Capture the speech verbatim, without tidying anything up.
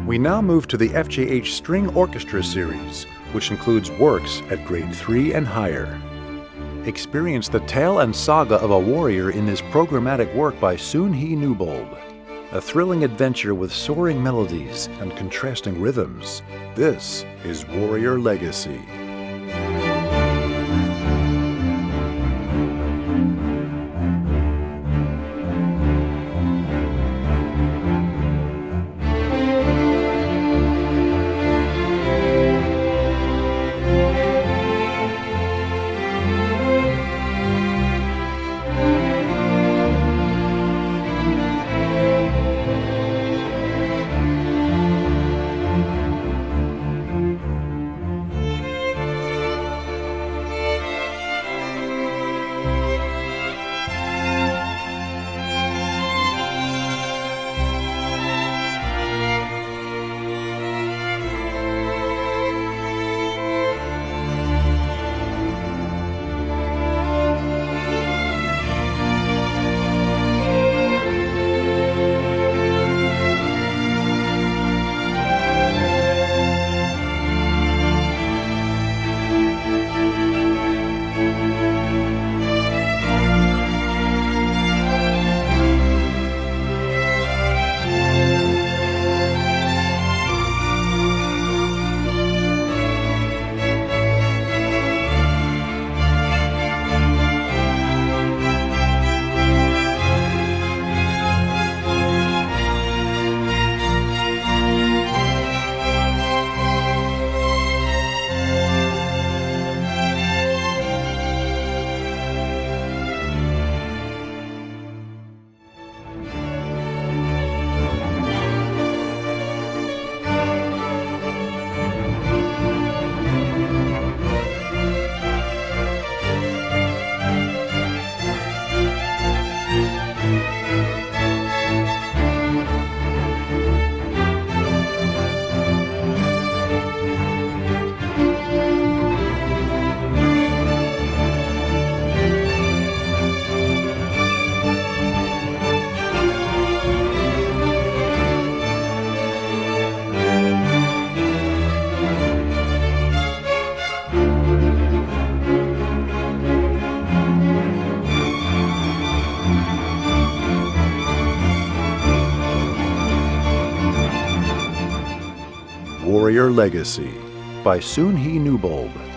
We now move to the F J H String Orchestra Series, which includes works at grade three and higher. Experience the tale and saga of a warrior in this programmatic work by Soon He Newbold. A thrilling adventure with soaring melodies and contrasting rhythms. This is Warrior Legacy. Warrior Legacy by Soon He Newbold.